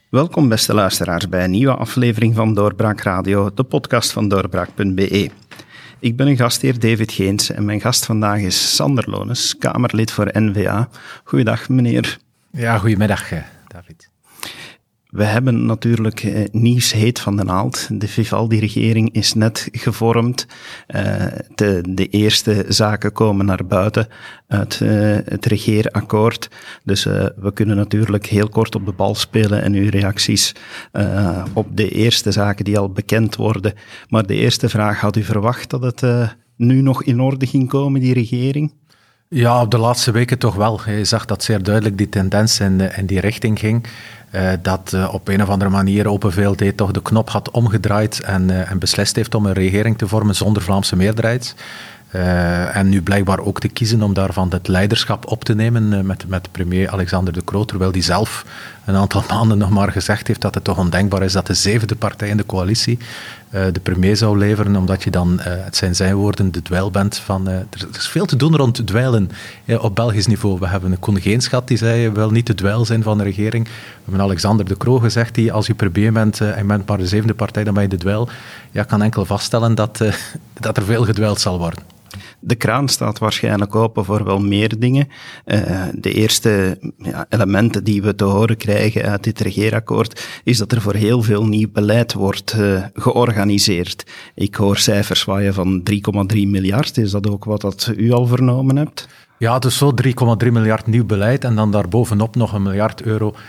Welkom beste luisteraars bij een nieuwe aflevering van Doorbraak Radio, de podcast van doorbraak.be. Ik ben een gastheer David Geens en mijn gast vandaag is Sander Lones, Kamerlid voor N-VA. Goeiedag meneer. Ja, goedemiddag David. We hebben natuurlijk nieuws heet van de naald. De Vivaldi-regering is net gevormd. De eerste zaken komen naar buiten uit het regeerakkoord. Dus we kunnen natuurlijk heel kort op de bal spelen en uw reacties op de eerste zaken die al bekend worden. Maar de eerste vraag, had u verwacht dat het nu nog in orde ging komen, die regering? Ja, op de laatste weken toch wel. Je zag dat zeer duidelijk die tendens in die richting ging. Dat op een of andere manier Open VLD toch de knop had omgedraaid en beslist heeft om een regering te vormen zonder Vlaamse meerderheid. En nu blijkbaar ook te kiezen om daarvan het leiderschap op te nemen met premier Alexander De Croo, terwijl hij zelf een aantal maanden nog maar gezegd heeft dat het toch ondenkbaar is dat de zevende partij in de coalitie de premier zou leveren, omdat je dan, het zijn zijn woorden, de dweil bent van... er is veel te doen rond dweilen op Belgisch niveau. We hebben een Koen Geens gehad, die zei wel niet de dweil zijn van de regering. We hebben Alexander De Croo gezegd, die als je premier bent en bent maar de zevende partij, dan ben je de dweil. Ja, ik kan enkel vaststellen dat er veel gedwijld zal worden. De kraan staat waarschijnlijk open voor wel meer dingen. De eerste elementen die we te horen krijgen uit dit regeerakkoord is dat er voor heel veel nieuw beleid wordt georganiseerd. Ik hoor cijfers waaien van 3,3 miljard. Is dat ook wat dat u al vernomen hebt? Ja, dus zo 3,3 miljard nieuw beleid en dan daarbovenop nog €1 miljard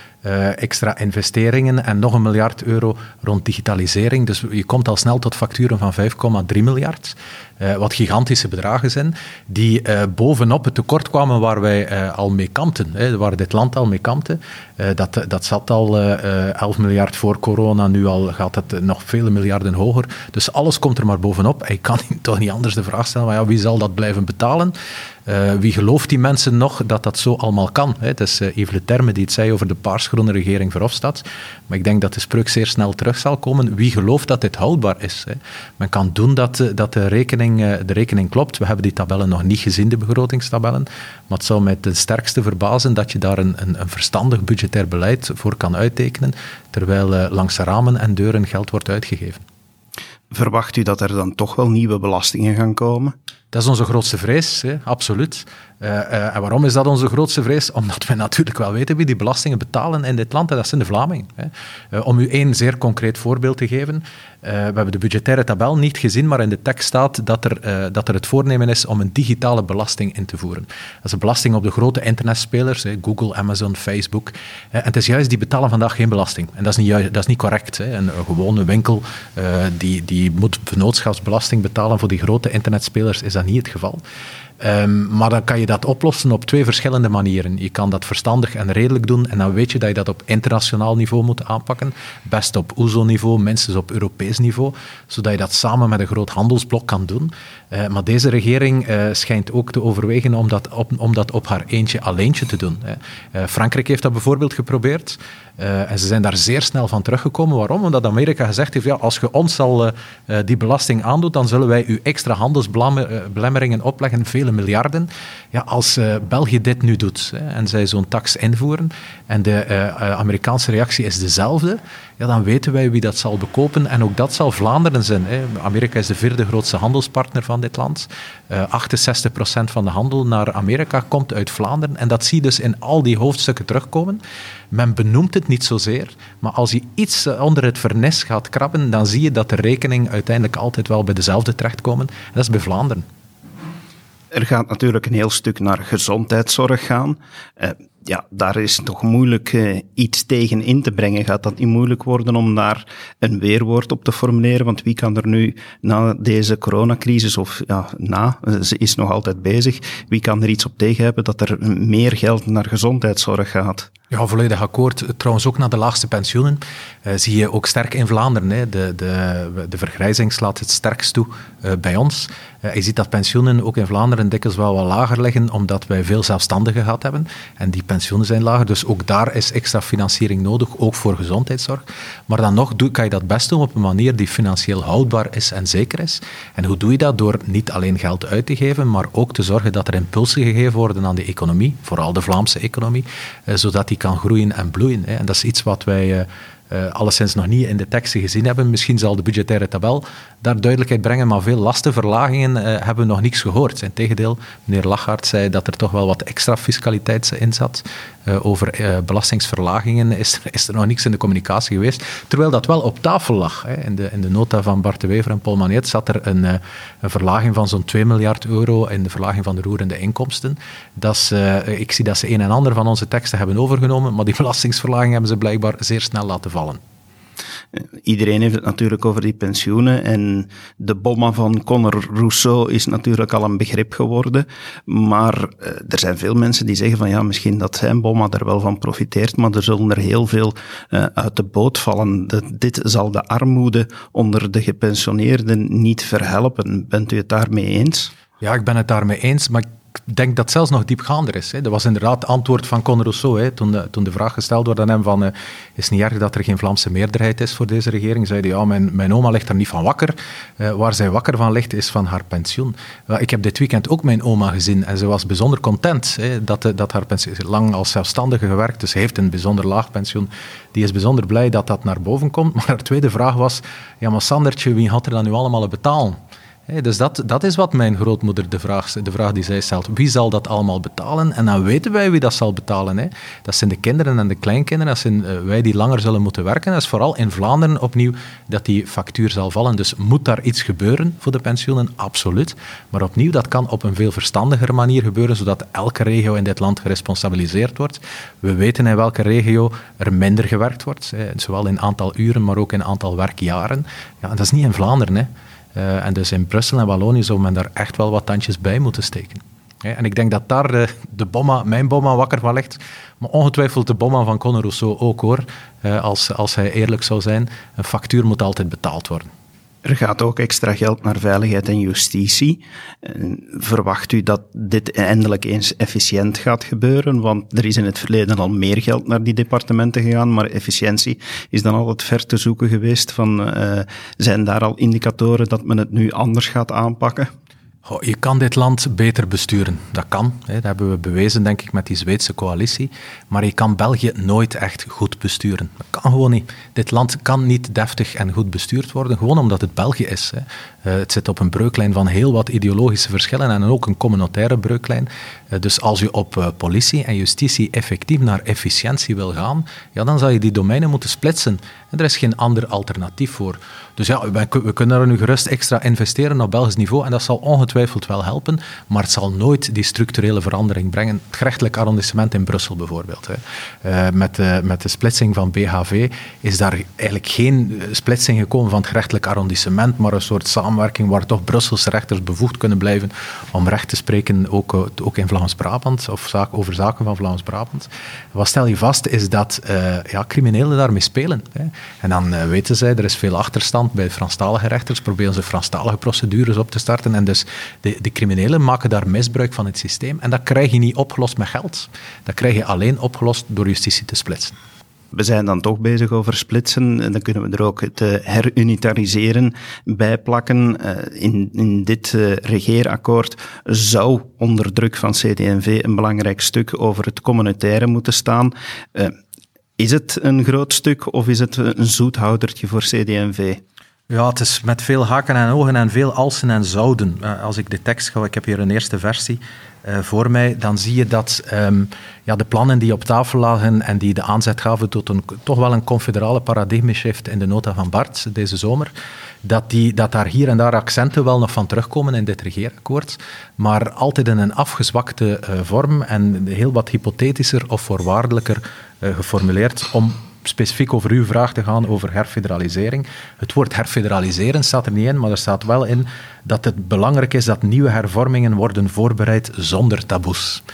extra investeringen en nog €1 miljard rond digitalisering. Dus je komt al snel tot facturen van 5,3 miljard. Wat gigantische bedragen zijn, die bovenop het tekort kwamen waar wij al mee kampten, waar dit land al mee kampte. Dat zat al 11 miljard voor corona, nu al gaat het nog vele miljarden hoger. Dus alles komt er maar bovenop. En je kan toch niet anders de vraag stellen, maar ja, wie zal dat blijven betalen? Wie gelooft die mensen nog dat dat zo allemaal kan? Het is Yves Le Terme die het zei over de paarsgroene regering Verhofstadt. Maar ik denk dat de spreuk zeer snel terug zal komen. Wie gelooft dat dit houdbaar is? Men kan doen dat de rekening klopt. We hebben die tabellen nog niet gezien, de begrotingstabellen. Maar het zou mij ten sterkste verbazen dat je daar een verstandig budgetair beleid voor kan uittekenen, terwijl langs ramen en deuren geld wordt uitgegeven. Verwacht u dat er dan toch wel nieuwe belastingen gaan komen? Dat is onze grootste vrees, absoluut. En waarom is dat onze grootste vrees? Omdat we natuurlijk wel weten wie die belastingen betalen in dit land, en dat zijn de Vlamingen. Om u één zeer concreet voorbeeld te geven. We hebben de budgettaire tabel niet gezien, maar in de tekst staat dat er het voornemen is om een digitale belasting in te voeren. Dat is een belasting op de grote internetspelers, Google, Amazon, Facebook. En het is juist, die betalen vandaag geen belasting. En dat is niet correct. Een gewone winkel die moet vennootschapsbelasting betalen voor die grote internetspelers, is dat niet het geval. Maar dan kan je dat oplossen op 2 verschillende manieren. Je kan dat verstandig en redelijk doen en dan weet je dat je dat op internationaal niveau moet aanpakken. Best op OESO-niveau, minstens op Europees niveau, zodat je dat samen met een groot handelsblok kan doen. Maar deze regering schijnt ook te overwegen om dat op haar alleentje te doen. Frankrijk heeft dat bijvoorbeeld geprobeerd. En ze zijn daar zeer snel van teruggekomen. Waarom? Omdat Amerika gezegd heeft, ja, als je ons al die belasting aandoet, dan zullen wij u extra handelsbelemmeringen opleggen, vele miljarden. Ja, als België dit nu doet en zij zo'n tax invoeren en de Amerikaanse reactie is dezelfde, ja, dan weten wij wie dat zal bekopen en ook dat zal Vlaanderen zijn. Amerika is de 4e grootste handelspartner van dit land. 68% van de handel naar Amerika komt uit Vlaanderen en dat zie je dus in al die hoofdstukken terugkomen. Men benoemt het niet zozeer, maar als je iets onder het vernis gaat krabben, dan zie je dat de rekening uiteindelijk altijd wel bij dezelfde terechtkomen. En dat is bij Vlaanderen. Er gaat natuurlijk een heel stuk naar gezondheidszorg gaan. Ja, daar is toch moeilijk iets tegen in te brengen. Gaat dat niet moeilijk worden om daar een weerwoord op te formuleren? Want wie kan er nu na deze coronacrisis, of ze is nog altijd bezig, wie kan er iets op tegen hebben dat er meer geld naar gezondheidszorg gaat? Ja, volledig akkoord. Trouwens ook naar de laagste pensioenen zie je ook sterk in Vlaanderen. De vergrijzing slaat het sterkst toe bij ons. Je ziet dat pensioenen ook in Vlaanderen dikwijls wel wat lager liggen, omdat wij veel zelfstandigen gehad hebben. En die pensioenen zijn lager, dus ook daar is extra financiering nodig, ook voor gezondheidszorg. Maar dan nog kan je dat best doen op een manier die financieel houdbaar is en zeker is. En hoe doe je dat? Door niet alleen geld uit te geven, maar ook te zorgen dat er impulsen gegeven worden aan de economie, vooral de Vlaamse economie, zodat die kan groeien en bloeien. En dat is iets wat wij alleszins nog niet in de teksten gezien hebben. Misschien zal de budgettaire tabel daar duidelijkheid brengen, maar veel lastenverlagingen hebben we nog niks gehoord. Integendeel, meneer Lachaert zei dat er toch wel wat extra fiscaliteit in zat. Over belastingsverlagingen is er nog niks in de communicatie geweest. Terwijl dat wel op tafel lag. In de nota van Bart de Wever en Paul Magnet zat er een verlaging van zo'n 2 miljard euro in de verlaging van de roerende inkomsten. Ik zie dat ze een en ander van onze teksten hebben overgenomen, maar die belastingsverlaging hebben ze blijkbaar zeer snel laten vallen. Iedereen heeft het natuurlijk over die pensioenen en de bomma van Conor Rousseau is natuurlijk al een begrip geworden, maar er zijn veel mensen die zeggen van ja, misschien dat zijn bomma er wel van profiteert, maar er zullen er heel veel uit de boot vallen. Dit zal de armoede onder de gepensioneerden niet verhelpen. Bent u het daarmee eens? Ja, ik ben het daarmee eens, maar ik denk dat het zelfs nog diepgaander is. Dat was inderdaad het antwoord van Conor Rousseau. Toen de vraag gesteld werd aan hem van is het niet erg dat er geen Vlaamse meerderheid is voor deze regering? Zei hij, ja, mijn oma ligt er niet van wakker. Waar zij wakker van ligt, is van haar pensioen. Ik heb dit weekend ook mijn oma gezien en ze was bijzonder content dat haar pensioen... Lang als zelfstandige gewerkt, dus ze heeft een bijzonder laag pensioen. Die is bijzonder blij dat dat naar boven komt. Maar haar tweede vraag was, ja, maar Sandertje, wie gaat er dan nu allemaal betalen? Dus dat is wat mijn grootmoeder de vraag die zij stelt. Wie zal dat allemaal betalen? En dan weten wij wie dat zal betalen. Dat zijn de kinderen en de kleinkinderen. Dat zijn wij die langer zullen moeten werken. Dat is vooral in Vlaanderen opnieuw dat die factuur zal vallen. Dus moet daar iets gebeuren voor de pensioenen? Absoluut. Maar opnieuw, dat kan op een veel verstandiger manier gebeuren, zodat elke regio in dit land geresponsabiliseerd wordt. We weten in welke regio er minder gewerkt wordt. Zowel in aantal uren, maar ook in aantal werkjaren. Ja, en dat is niet in Vlaanderen, en dus in Brussel en Wallonië zou men daar echt wel wat tandjes bij moeten steken. En ik denk dat daar mijn bomma wakker van ligt, maar ongetwijfeld de bomma van Conor Rousseau ook hoor, als hij eerlijk zou zijn. Een factuur moet altijd betaald worden. Er gaat ook extra geld naar veiligheid en justitie. Verwacht u dat dit eindelijk eens efficiënt gaat gebeuren? Want er is in het verleden al meer geld naar die departementen gegaan, maar efficiëntie is dan altijd ver te zoeken geweest. Zijn daar al indicatoren dat men het nu anders gaat aanpakken? Je kan dit land beter besturen. Dat kan. Dat hebben we bewezen, denk ik, met die Zweedse coalitie. Maar je kan België nooit echt goed besturen. Dat kan gewoon niet. Dit land kan niet deftig en goed bestuurd worden, gewoon omdat het België is. Het zit op een breuklijn van heel wat ideologische verschillen en ook een communautaire breuklijn. Dus als je op politie en justitie effectief naar efficiëntie wil gaan, ja, dan zal je die domeinen moeten splitsen. En er is geen ander alternatief voor. Dus ja, we kunnen er nu gerust extra investeren op Belgisch niveau en dat zal ongetwijfeld wel helpen, maar het zal nooit die structurele verandering brengen. Het gerechtelijk arrondissement in Brussel bijvoorbeeld. Met de splitsing van BHV is daar eigenlijk geen splitsing gekomen van het gerechtelijk arrondissement, maar een soort samenwerking waar toch Brusselse rechters bevoegd kunnen blijven om recht te spreken, ook in Vlaams-Brabant, of over zaken van Vlaams-Brabant. Wat stel je vast is dat criminelen daarmee spelen. En dan weten zij, er is veel achterstand bij Franstalige rechters, proberen ze Franstalige procedures op te starten en dus de criminelen maken daar misbruik van het systeem en dat krijg je niet opgelost met geld. Dat krijg je alleen opgelost door justitie te splitsen. We zijn dan toch bezig over splitsen en dan kunnen we er ook het herunitariseren bij plakken. In dit regeerakkoord zou onder druk van CD&V een belangrijk stuk over het communautaire moeten staan. Is het een groot stuk of is het een zoethoudertje voor CD&V? Ja, het is met veel haken en ogen en veel alsen en zouden. Als ik de tekst ga, ik heb hier een eerste versie voor mij, dan zie je dat de plannen die op tafel lagen en die de aanzet gaven tot toch wel een confederale paradigma-shift in de nota van Bart deze zomer, dat daar hier en daar accenten wel nog van terugkomen in dit regeerakkoord, maar altijd in een afgezwakte vorm en heel wat hypothetischer of voorwaardelijker geformuleerd om specifiek over uw vraag te gaan over herfederalisering. Het woord herfederaliseren staat er niet in, maar er staat wel in dat het belangrijk is dat nieuwe hervormingen worden voorbereid zonder taboes.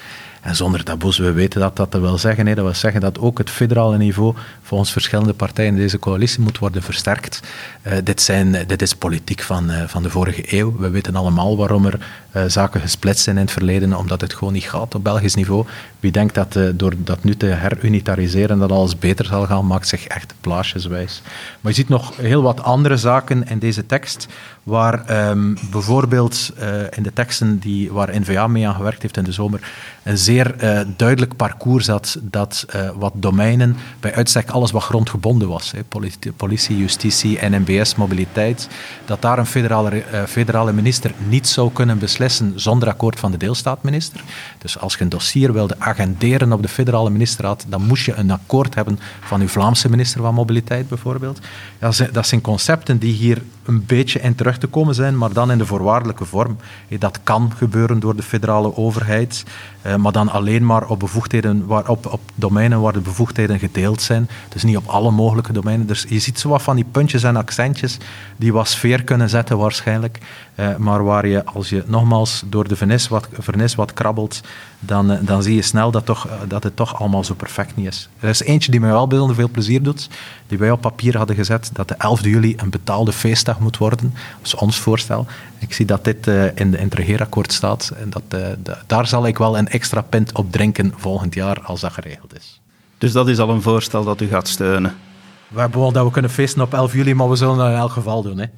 En zonder taboes, we weten dat wil zeggen. Dat wil zeggen dat ook het federale niveau volgens verschillende partijen in deze coalitie moet worden versterkt. Dit is politiek van de vorige eeuw. We weten allemaal waarom er zaken gesplitst zijn in het verleden, omdat het gewoon niet gaat op Belgisch niveau. Wie denkt dat door dat nu te herunitariseren dat alles beter zal gaan, maakt zich echt plaatjeswijs. Maar je ziet nog heel wat andere zaken in deze tekst, waar bijvoorbeeld in de teksten waar N-VA mee aan gewerkt heeft in de zomer, een zeer duidelijk parcours zat dat wat domeinen, bij uitstek alles wat grondgebonden was, politie, justitie, NMBS, mobiliteit, dat daar een federale minister niet zou kunnen beslissen zonder akkoord van de deelstaatminister. Dus als je een dossier wilde agenderen op de federale ministerraad, dan moest je een akkoord hebben van uw Vlaamse minister van Mobiliteit bijvoorbeeld. Dat zijn concepten die hier een beetje in terug te komen zijn, maar dan in de voorwaardelijke vorm. Dat kan gebeuren door de federale overheid, maar dan alleen maar op bevoegdheden, op domeinen waar de bevoegdheden gedeeld zijn. Dus niet op alle mogelijke domeinen. Dus je ziet zo wat van die puntjes en accentjes die wat sfeer kunnen zetten waarschijnlijk, maar waar je, als je nogmaals door de vernis wat krabbelt, dan zie je snel dat het toch allemaal zo perfect niet is. Er is eentje die mij wel bijzonder veel plezier doet, die wij op papier hadden gezet, dat de 11 juli een betaalde feestdag moet worden. Dat is ons voorstel. Ik zie dat dit in het regeerakkoord staat. En daar zal ik wel een extra pint op drinken volgend jaar, als dat geregeld is. Dus dat is al een voorstel dat u gaat steunen? We hebben wel dat we kunnen feesten op 11 juli, maar we zullen dat in elk geval doen. Hè?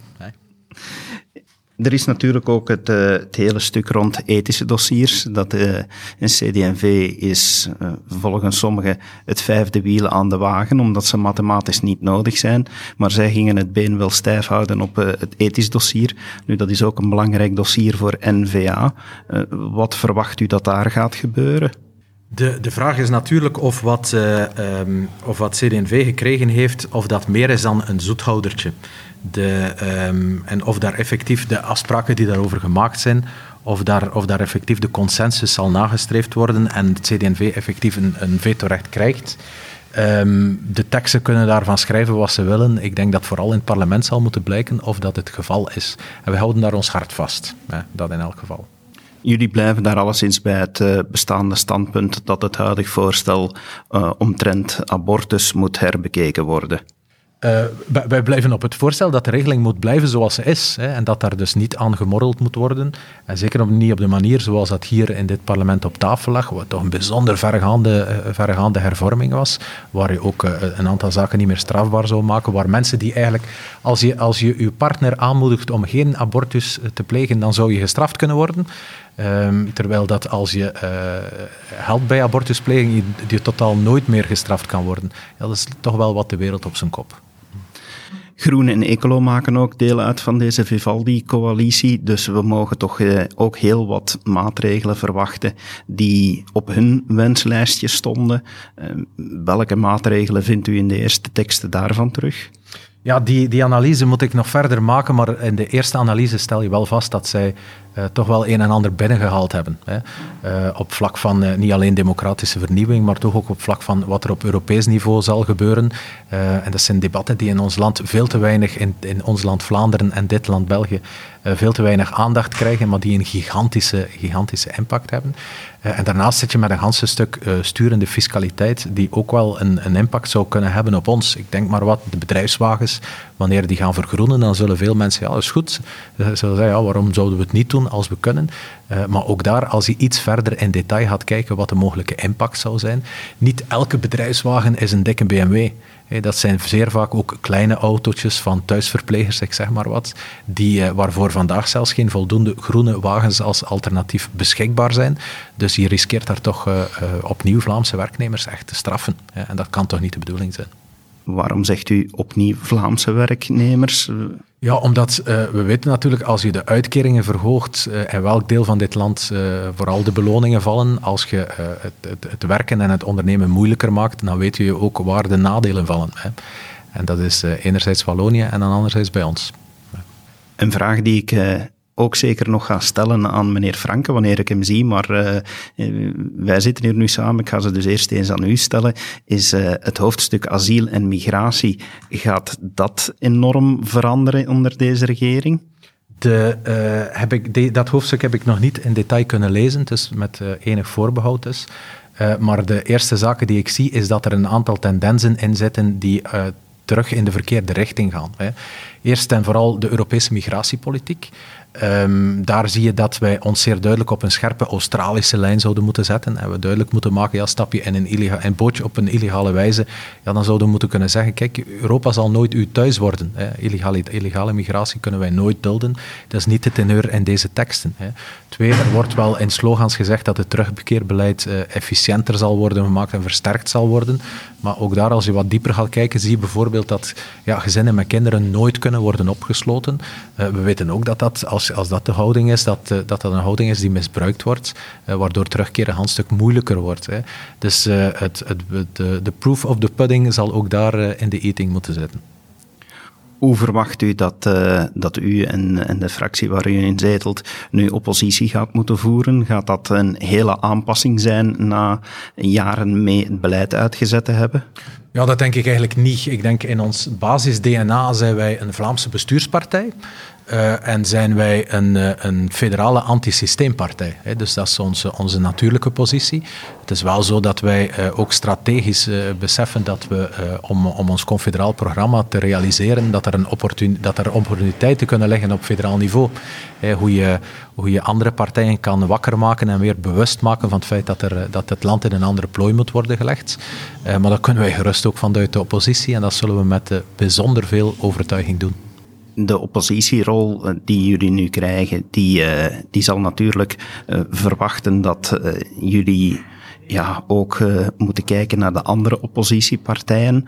Er is natuurlijk ook het hele stuk rond ethische dossiers. Dat een CD&V is volgens sommigen het vijfde wiel aan de wagen, omdat ze mathematisch niet nodig zijn. Maar zij gingen het been wel stijf houden op het ethisch dossier. Nu, dat is ook een belangrijk dossier voor N-VA. Wat verwacht u dat daar gaat gebeuren? De vraag is natuurlijk of wat CD&V gekregen heeft, of dat meer is dan een zoethoudertje. En of daar effectief de afspraken die daarover gemaakt zijn, of daar effectief de consensus zal nagestreefd worden en het CD&V effectief een vetorecht krijgt. De teksten kunnen daarvan schrijven wat ze willen. Ik denk dat vooral in het parlement zal moeten blijken of dat het geval is. En we houden daar ons hart vast, dat in elk geval. Jullie blijven daar alleszins bij het bestaande standpunt dat het huidig voorstel omtrent abortus moet herbekeken worden? Wij blijven op het voorstel dat de regeling moet blijven zoals ze is. Hè, en dat daar dus niet aan gemorreld moet worden. En zeker niet op de manier zoals dat hier in dit parlement op tafel lag, wat toch een bijzonder verregaande hervorming was. Waar je ook een aantal zaken niet meer strafbaar zou maken. Waar mensen die eigenlijk, als je je partner aanmoedigt om geen abortus te plegen, dan zou je gestraft kunnen worden. Terwijl dat als je helpt bij abortuspleging, je totaal nooit meer gestraft kan worden. Ja, dat is toch wel wat de wereld op zijn kop. Groen en Ecolo maken ook deel uit van deze Vivaldi-coalitie, dus we mogen toch ook heel wat maatregelen verwachten die op hun wenslijstje stonden. Welke maatregelen vindt u in de eerste teksten daarvan terug? Ja, die analyse moet ik nog verder maken, maar in de eerste analyse stel je wel vast dat zij toch wel een en ander binnengehaald hebben. Hè. Op vlak van niet alleen democratische vernieuwing, maar toch ook op vlak van wat er op Europees niveau zal gebeuren. En dat zijn debatten die in ons land veel te weinig, in ons land Vlaanderen en dit land België, veel te weinig aandacht krijgen, maar die een gigantische impact hebben. En daarnaast zit je met een ganse stuk sturende fiscaliteit, die ook wel een impact zou kunnen hebben op ons. Ik denk maar wat, de bedrijfswagens, wanneer die gaan vergroenen, dan zullen veel mensen, ja, dat is goed. Ze zullen zeggen, ja, waarom zouden we het niet doen als we kunnen? Maar ook daar, als je iets verder in detail gaat kijken wat de mogelijke impact zou zijn. Niet elke bedrijfswagen is een dikke BMW. Dat zijn zeer vaak ook kleine autootjes van thuisverplegers, ik zeg maar wat, waarvoor vandaag zelfs geen voldoende groene wagens als alternatief beschikbaar zijn. Dus je riskeert daar toch opnieuw Vlaamse werknemers echt te straffen. En dat kan toch niet de bedoeling zijn. Waarom zegt u opnieuw Vlaamse werknemers? Ja, omdat we weten natuurlijk, als je de uitkeringen verhoogt, in welk deel van dit land vooral de beloningen vallen, als je het werken en het ondernemen moeilijker maakt, dan weet je ook waar de nadelen vallen. Hè. En dat is enerzijds Wallonië en dan anderzijds bij ons. Een vraag die ik ook zeker nog ga stellen aan meneer Franke, wanneer ik hem zie, maar wij zitten hier nu samen, ik ga ze dus eerst eens aan u stellen, is het hoofdstuk asiel en migratie, gaat dat enorm veranderen onder deze regering? Dat hoofdstuk heb ik nog niet in detail kunnen lezen, dus met enig voorbehoud dus. Maar de eerste zaken die ik zie, is dat er een aantal tendensen in zitten die terug in de verkeerde richting gaan. Eerst en vooral de Europese migratiepolitiek. Daar zie je dat wij ons zeer duidelijk op een scherpe Australische lijn zouden moeten zetten. En we duidelijk moeten maken, stap je in een bootje op een illegale wijze, dan zouden we moeten kunnen zeggen, kijk, Europa zal nooit uw thuis worden. Illegale migratie kunnen wij nooit dulden. Dat is niet de teneur in deze teksten. Twee, er wordt wel in slogans gezegd dat het terugkeerbeleid efficiënter zal worden gemaakt en versterkt zal worden. Maar ook daar, als je wat dieper gaat kijken, zie je bijvoorbeeld dat gezinnen met kinderen nooit kunnen worden opgesloten. We weten ook dat als dat de houding is, dat een houding is die misbruikt wordt, waardoor terugkeren een heel stuk moeilijker wordt. Dus de proof of the pudding zal ook daar in de eating moeten zitten. Hoe verwacht u dat u en de fractie waar u in zetelt nu oppositie gaat moeten voeren? Gaat dat een hele aanpassing zijn na jaren mee het beleid uitgezet te hebben? Ja, dat denk ik eigenlijk niet. Ik denk in ons basis-DNA zijn wij een Vlaamse bestuurspartij. En zijn wij een federale antisysteempartij. Dus dat is onze natuurlijke positie. Het is wel zo dat wij ook strategisch beseffen dat we, om ons confederaal programma te realiseren, dat er opportuniteiten kunnen liggen op federaal niveau. Hoe je andere partijen kan wakker maken en weer bewust maken van het feit dat het land in een andere plooi moet worden gelegd. Maar dat kunnen wij gerust ook vanuit de oppositie en dat zullen we met bijzonder veel overtuiging doen. De oppositierol die jullie nu krijgen, die zal natuurlijk verwachten dat jullie ook moeten kijken naar de andere oppositiepartijen.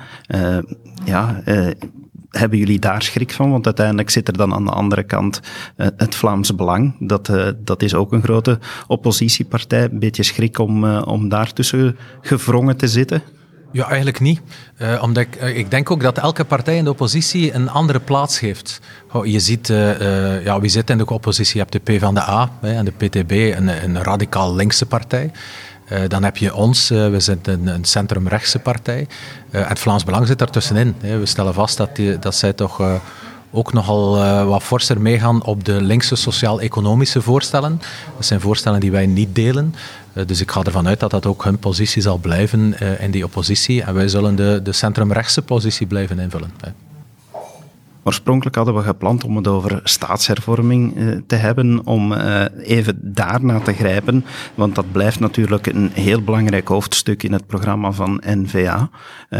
Hebben jullie daar schrik van? Want uiteindelijk zit er dan aan de andere kant het Vlaams Belang. Dat is ook een grote oppositiepartij. Een beetje schrik om daartussen gevrongen te zitten? Ja, eigenlijk niet. Omdat ik denk ook dat elke partij in de oppositie een andere plaats heeft. Je ziet, wie zit in de oppositie? Je hebt de PvdA en de PTB, een radicaal linkse partij. Dan heb je ons, we zijn een centrumrechtse partij. Het Vlaams Belang zit daartussenin. We stellen vast dat zij toch ook nogal wat forser meegaan op de linkse sociaal-economische voorstellen. Dat zijn voorstellen die wij niet delen. Dus ik ga ervan uit dat dat ook hun positie zal blijven in die oppositie. En wij zullen de centrumrechtse positie blijven invullen. Oorspronkelijk hadden we gepland om het over staatshervorming te hebben, om even daarna te grijpen, want dat blijft natuurlijk een heel belangrijk hoofdstuk in het programma van N-VA.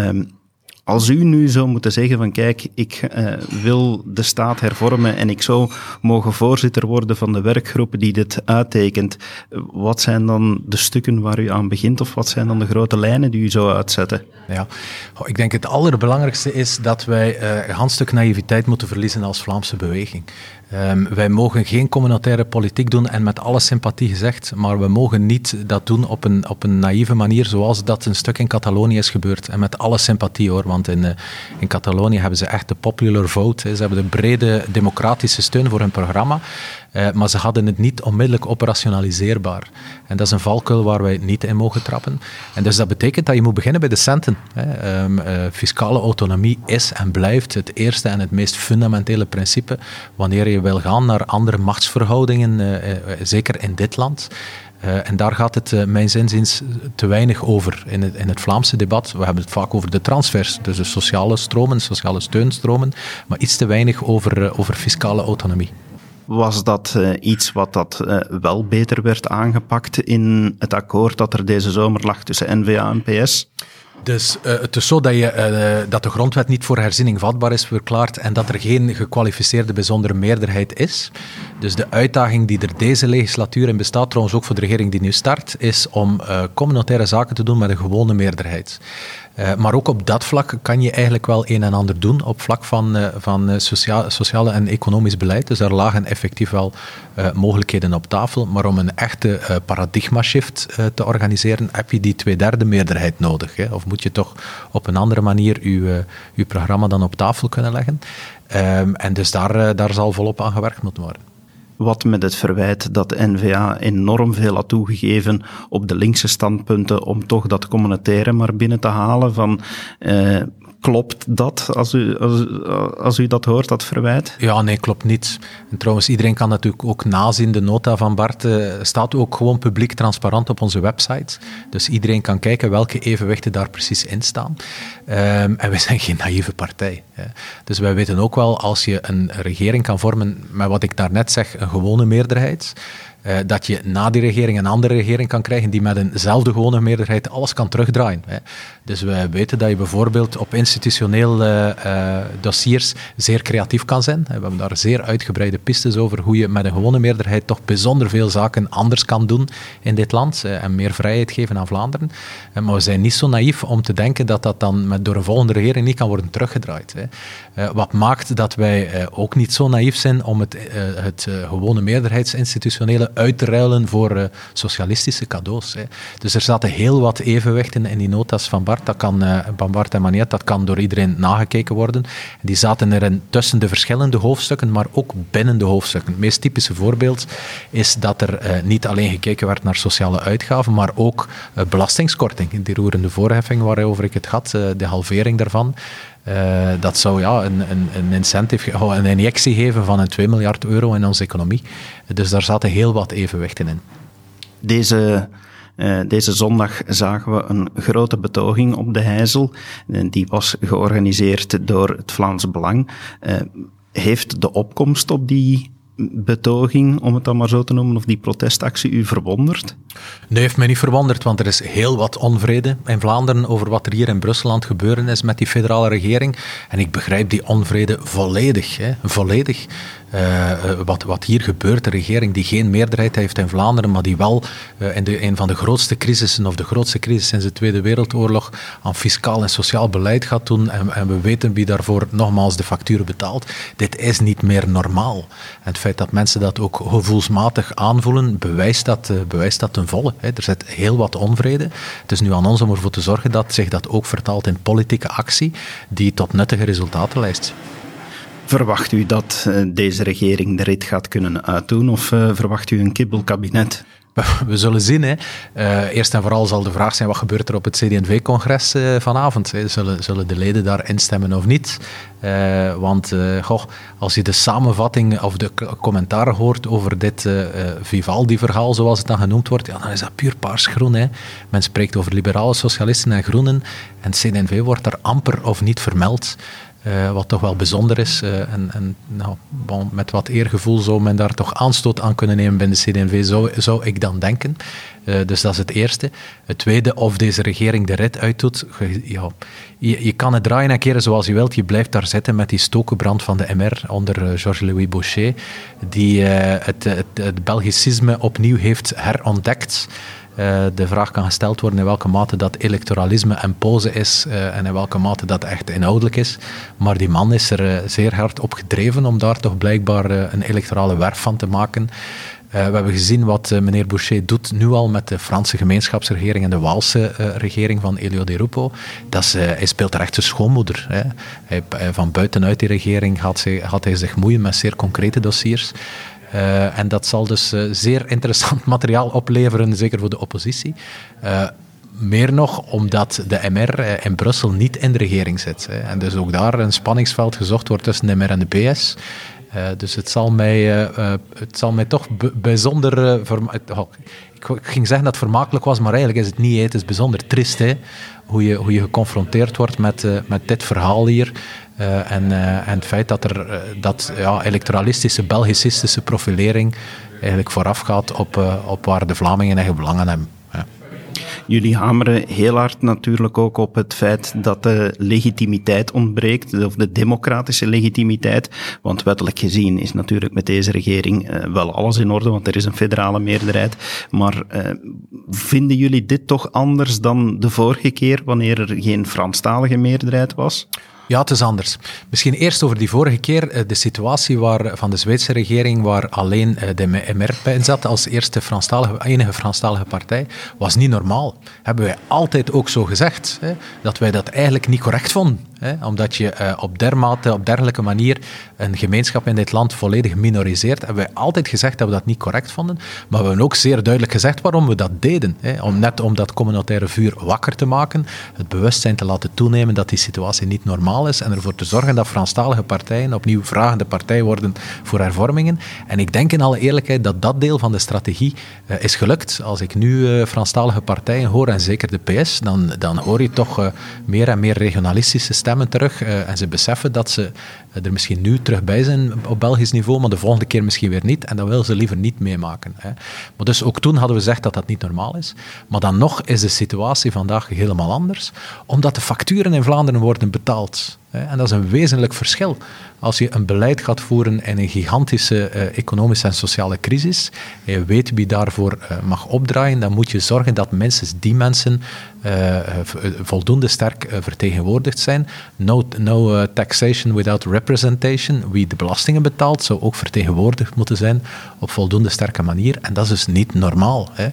Als u nu zou moeten zeggen van kijk, ik wil de staat hervormen en ik zou mogen voorzitter worden van de werkgroep die dit uittekent, wat zijn dan de stukken waar u aan begint of wat zijn dan de grote lijnen die u zou uitzetten? Ja, ik denk het allerbelangrijkste is dat wij een heel stuk naïviteit moeten verliezen als Vlaamse beweging. Wij mogen geen communautaire politiek doen en met alle sympathie gezegd, maar we mogen niet dat doen op een naïeve manier zoals dat een stuk in Catalonië is gebeurd. En met alle sympathie hoor, want in Catalonië hebben ze echt de popular vote. Ze hebben de brede democratische steun voor hun programma, maar ze hadden het niet onmiddellijk operationaliseerbaar. En dat is een valkuil waar wij niet in mogen trappen. En dus dat betekent dat je moet beginnen bij de centen. Fiscale autonomie is en blijft het eerste en het meest fundamentele principe wanneer je wil gaan naar andere machtsverhoudingen, zeker in dit land. En daar gaat het, mijns inziens, te weinig over in het Vlaamse debat. We hebben het vaak over de transfers, dus de sociale stromen, sociale steunstromen, maar iets te weinig over fiscale autonomie. Was dat iets wat wel beter werd aangepakt in het akkoord dat er deze zomer lag tussen N-VA en PS? Dus het is zo dat de grondwet niet voor herziening vatbaar is verklaard en dat er geen gekwalificeerde bijzondere meerderheid is. Dus de uitdaging die er deze legislatuur in bestaat, trouwens ook voor de regering die nu start, is om communautaire zaken te doen met een gewone meerderheid. Maar ook op dat vlak kan je eigenlijk wel een en ander doen, op vlak van sociale en economisch beleid. Dus daar lagen effectief wel mogelijkheden op tafel. Maar om een echte paradigma-shift te organiseren, heb je die 2/3 meerderheid nodig. Hè? Of moet je toch op een andere manier je programma dan op tafel kunnen leggen. En dus daar zal volop aan gewerkt moeten worden. wat met het verwijt dat de N-VA enorm veel had toegegeven op de linkse standpunten om toch dat communautaire maar binnen te halen van... Klopt dat, als u dat hoort, dat verwijt? Ja, nee, klopt niet. En trouwens, iedereen kan natuurlijk ook nazien. De nota van Bart staat ook gewoon publiek transparant op onze website. Dus iedereen kan kijken welke evenwichten daar precies in staan. En wij zijn geen naïeve partij. Dus wij weten ook wel, als je een regering kan vormen met wat ik daarnet zeg, een gewone meerderheid... dat je na die regering een andere regering kan krijgen die met eenzelfde gewone meerderheid alles kan terugdraaien. Dus we weten dat je bijvoorbeeld op institutioneel dossiers zeer creatief kan zijn. We hebben daar zeer uitgebreide pistes over hoe je met een gewone meerderheid toch bijzonder veel zaken anders kan doen in dit land en meer vrijheid geven aan Vlaanderen. Maar we zijn niet zo naïef om te denken dat dat dan door een volgende regering niet kan worden teruggedraaid. Wat maakt dat wij ook niet zo naïef zijn om het gewone meerderheidsinstitutionele uit te ruilen voor socialistische cadeaus. Dus er zaten heel wat evenwichten in die notas van Bart. Van Bart en Magnet, dat kan door iedereen nagekeken worden. Die zaten erin tussen de verschillende hoofdstukken, maar ook binnen de hoofdstukken. Het meest typische voorbeeld is dat er niet alleen gekeken werd naar sociale uitgaven, maar ook belastingskorting. Die roerende voorheffing waarover ik het had, de halvering daarvan. Dat zou een incentive, een injectie geven van €2 miljard in onze economie. Dus daar zaten heel wat evenwichten in. Deze zondag zagen we een grote betoging op de Heijzel. Die was georganiseerd door het Vlaams Belang. Heeft de opkomst op die betoging, om het dan maar zo te noemen, of die protestactie u verwonderd? Nee, heeft mij niet verwonderd, want er is heel wat onvrede in Vlaanderen over wat er hier in Brussel aan het gebeuren is met die federale regering. En ik begrijp die onvrede volledig. Volledig. Wat hier gebeurt, de regering die geen meerderheid heeft in Vlaanderen, maar die wel in een van de grootste crisissen, of de grootste crisis sinds de Tweede Wereldoorlog, aan fiscaal en sociaal beleid gaat doen. En we weten wie daarvoor nogmaals de facturen betaalt. Dit is niet meer normaal. En het feit dat mensen dat ook gevoelsmatig aanvoelen, bewijst dat ten volle. Er zit heel wat onvrede. Het is nu aan ons om ervoor te zorgen dat zich dat ook vertaalt in politieke actie die tot nuttige resultaten leidt. Verwacht u dat deze regering de rit gaat kunnen uitdoen of verwacht u een kibbelkabinet? We zullen zien. Eerst en vooral zal de vraag zijn, wat gebeurt er op het CD&V-congres vanavond? Zullen de leden daar instemmen of niet? Want als je de samenvatting of de commentaren hoort over dit Vivaldi-verhaal, zoals het dan genoemd wordt, dan is dat puur paars-groen. Men spreekt over liberale socialisten en groenen en het CD&V wordt daar amper of niet vermeld. Wat toch wel bijzonder is. Met wat eergevoel zou men daar toch aanstoot aan kunnen nemen binnen de CD&V, zou ik dan denken. Dus dat is het eerste. Het tweede, of deze regering de rit uitdoet. Je kan het draaien en keren zoals je wilt. Je blijft daar zitten met die stokenbrand van de MR onder Georges-Louis Boucher, die het Belgicisme opnieuw heeft herontdekt. De vraag kan gesteld worden in welke mate dat electoralisme en pose is en in welke mate dat echt inhoudelijk is. Maar die man is er zeer hard op gedreven om daar toch blijkbaar een electorale werf van te maken. We hebben gezien wat meneer Boucher doet nu al met de Franse gemeenschapsregering en de Waalse regering van Elio Di Rupo. Hij speelt er echt zijn schoonmoeder. Van buitenuit die regering gaat hij zich moeien met zeer concrete dossiers. En dat zal dus zeer interessant materiaal opleveren, zeker voor de oppositie. Meer nog omdat de MR in Brussel niet in de regering zit. En dus ook daar een spanningsveld gezocht wordt tussen de MR en de PS. Dus het zal mij toch bijzonder... Ik ging zeggen dat het vermakelijk was, maar eigenlijk is het niet. Het is bijzonder triest hoe je geconfronteerd wordt met dit verhaal hier. En het feit dat electoralistische, belgicistische profilering eigenlijk vooraf gaat op waar de Vlamingen eigen belangen hebben. Ja. Jullie hameren heel hard natuurlijk ook op het feit dat de legitimiteit ontbreekt, of de democratische legitimiteit. Want wettelijk gezien is natuurlijk met deze regering wel alles in orde, want er is een federale meerderheid. Maar vinden jullie dit toch anders dan de vorige keer, wanneer er geen Franstalige meerderheid was? Ja, het is anders. Misschien eerst over die vorige keer. De situatie van de Zweedse regering, waar alleen de MR in zat als enige Franstalige partij, was niet normaal. Hebben wij altijd ook zo gezegd, dat wij dat eigenlijk niet correct vonden. Hè? Omdat je op dergelijke manier een gemeenschap in dit land volledig minoriseert. Hebben wij altijd gezegd dat we dat niet correct vonden. Maar we hebben ook zeer duidelijk gezegd waarom we dat deden. Hè? Om dat communautaire vuur wakker te maken. Het bewustzijn te laten toenemen dat die situatie niet normaal is. En ervoor te zorgen dat Franstalige partijen opnieuw vragende partij worden voor hervormingen. En ik denk in alle eerlijkheid dat dat deel van de strategie is gelukt. Als ik nu Franstalige partijen hoor, en zeker de PS, dan hoor je toch meer en meer regionalistische stemmen terug. En ze beseffen dat ze er misschien nu terug bij zijn op Belgisch niveau, maar de volgende keer misschien weer niet. En dat willen ze liever niet meemaken. Hè. Maar dus ook toen hadden we gezegd dat dat niet normaal is. Maar dan nog is de situatie vandaag helemaal anders, omdat de facturen in Vlaanderen worden betaald. En dat is een wezenlijk verschil. Als je een beleid gaat voeren in een gigantische economische en sociale crisis, en je weet wie daarvoor mag opdraaien, dan moet je zorgen dat minstens die mensen voldoende sterk vertegenwoordigd zijn. No taxation without representation. Wie de belastingen betaalt, zou ook vertegenwoordigd moeten zijn op voldoende sterke manier. En dat is dus niet normaal. Hè.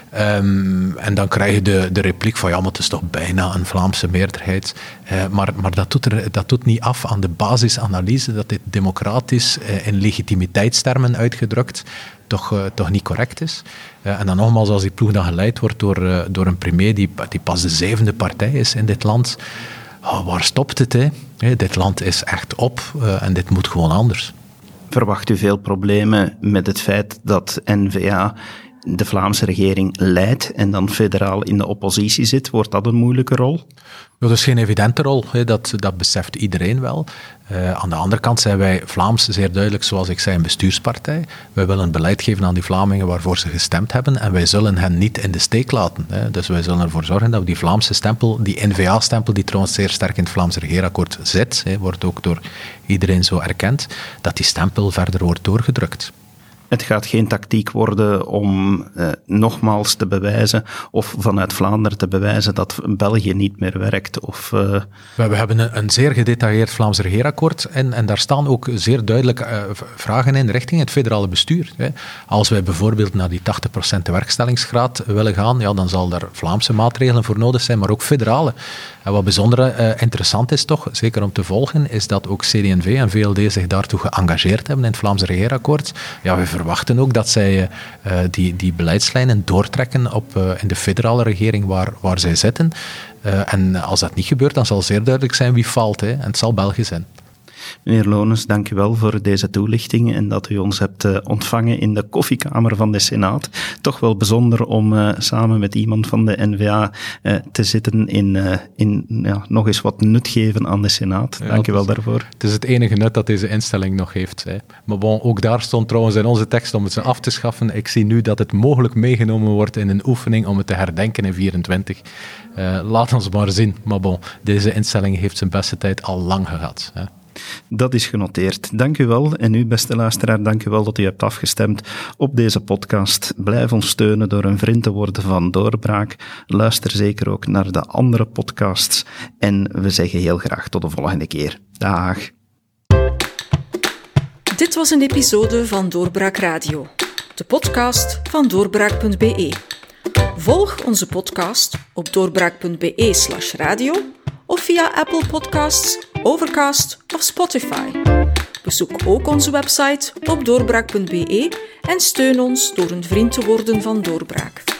En dan krijg je de repliek van ja, maar het is toch bijna een Vlaamse meerderheid. Maar dat doet niet af aan de basisanalyse dat dit democratisch in legitimiteitstermen uitgedrukt toch niet correct is. En dan nogmaals, als die ploeg dan geleid wordt door een premier die pas de 7e partij is in dit land, waar stopt het? Hè? Dit land is echt op en dit moet gewoon anders. Verwacht u veel problemen met het feit dat N-VA de Vlaamse regering leidt en dan federaal in de oppositie zit? Wordt dat een moeilijke rol? Dat is geen evidente rol, dat beseft iedereen wel. Aan de andere kant zijn wij Vlaams zeer duidelijk, zoals ik zei, een bestuurspartij. Wij willen een beleid geven aan die Vlamingen waarvoor ze gestemd hebben en wij zullen hen niet in de steek laten. Dus wij zullen ervoor zorgen dat we die Vlaamse stempel, die N-VA-stempel, die trouwens zeer sterk in het Vlaams regeerakkoord zit, wordt ook door iedereen zo erkend, dat die stempel verder wordt doorgedrukt. Het gaat geen tactiek worden om nogmaals te bewijzen of vanuit Vlaanderen te bewijzen dat België niet meer werkt. We hebben een zeer gedetailleerd Vlaams regeerakkoord en daar staan ook zeer duidelijk vragen in richting het federale bestuur. Hè. Als wij bijvoorbeeld naar die 80% werkstellingsgraad willen gaan, ja, dan zal daar Vlaamse maatregelen voor nodig zijn, maar ook federale. En wat bijzonder interessant is toch, zeker om te volgen, is dat ook CD&V en VLD zich daartoe geëngageerd hebben in het Vlaams regeerakkoord. Ja, we verwachten ook dat zij die beleidslijnen doortrekken in de federale regering waar zij zitten. En als dat niet gebeurt, dan zal zeer duidelijk zijn wie valt. En het zal België zijn. Meneer Loonens, dank u wel voor deze toelichting en dat u ons hebt ontvangen in de koffiekamer van de Senaat. Toch wel bijzonder om samen met iemand van de N-VA te zitten in nog eens wat nut geven aan de Senaat. Dank u wel daarvoor. Het is het enige nut dat deze instelling nog heeft. Hè. Maar bon, ook daar stond trouwens in onze tekst om het ze af te schaffen. Ik zie nu dat het mogelijk meegenomen wordt in een oefening om het te herdenken in 24. Laat ons maar zien. Maar bon, deze instelling heeft zijn beste tijd al lang gehad. Hè. Dat is genoteerd. Dank u wel. En u, beste luisteraar, dank u wel dat u hebt afgestemd op deze podcast. Blijf ons steunen door een vriend te worden van Doorbraak. Luister zeker ook naar de andere podcasts. En we zeggen heel graag tot de volgende keer. Dag. Dit was een episode van Doorbraak Radio, de podcast van doorbraak.be. Volg onze podcast op doorbraak.be/radio of via Apple Podcasts, Overcast of Spotify. Bezoek ook onze website op doorbraak.be en steun ons door een vriend te worden van Doorbraak.